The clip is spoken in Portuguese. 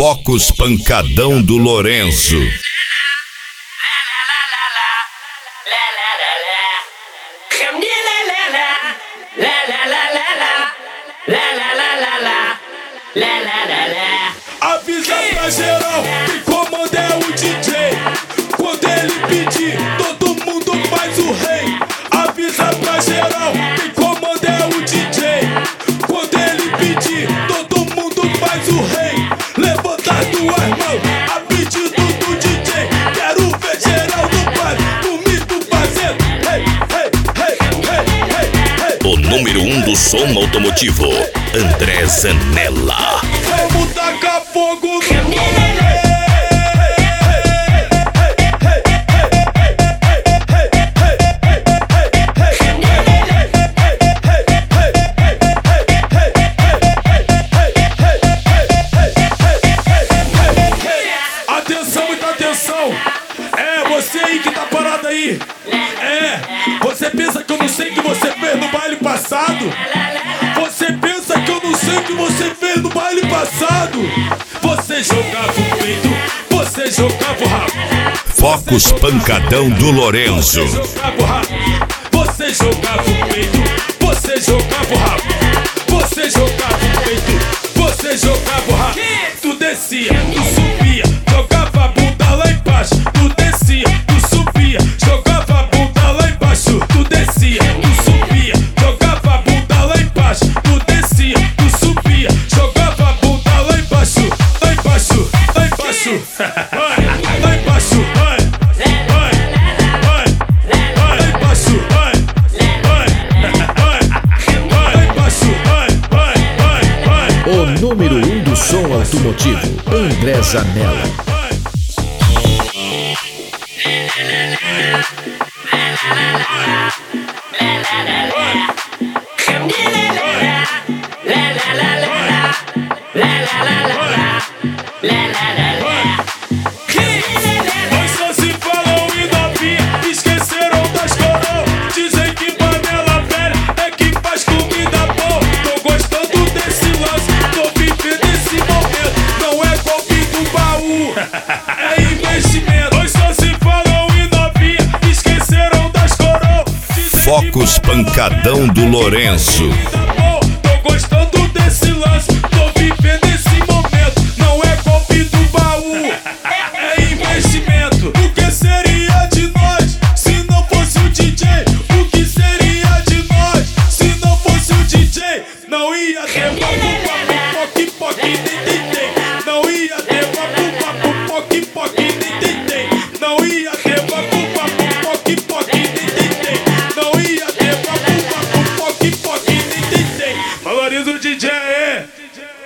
Focos Pancadão do Lourenço. Avisa pra geral, quem comanda é o DJ. Quando ele pedir, todo mundo faz o rei. Avisa pra geral, quem comanda é o DJ. Quando ele pedir, todo mundo faz o rei. Levanta as duas mãos, a pedido do DJ. Quero ver geral no baile, comigo fazendo hey, hey, hey, hey, hey, hey. O número 1 do som automotivo, André Zanella. Vamos tacar fogo no você aí que tá parado aí. Você pensa que eu não sei o que você fez no baile passado? Você pensa que eu não sei o que você fez no baile passado? Você jogava o peito, você jogava o rabo. Focos Pancadão do Lourenço. Você jogava o peito, você jogava o rabo. Você jogava o peito, você jogava o rabo. Tu descia, tu subia, jogava a bunda lá embaixo. Tu descia, tu subia, jogava a bunda lá embaixo. Tu descia, tu subia, jogava a bunda lá embaixo. Tu descia, tu subia, jogava a bunda lá embaixo. Lá embaixo, lá embaixo. Lá embaixo, lá embaixo, o número 1 do som automotivo, André Zanella. É investimento. Hoje só se falam em novinha, esqueceram das coroas. Focos Pancadão do Lourenço. Tô gostando desse lance, tô vivendo esse momento. Não é golpe do baú, é investimento. O que seria de nós se não fosse o DJ? O que seria de nós se não fosse o DJ? Não ia ter papo, poque, poque, nem. Não ia ter papo, poque, poque, nem. Não ia ter papo, poque, poque, nem. Não ia ter papo, poque, poque, nem. Valoriza o DJ.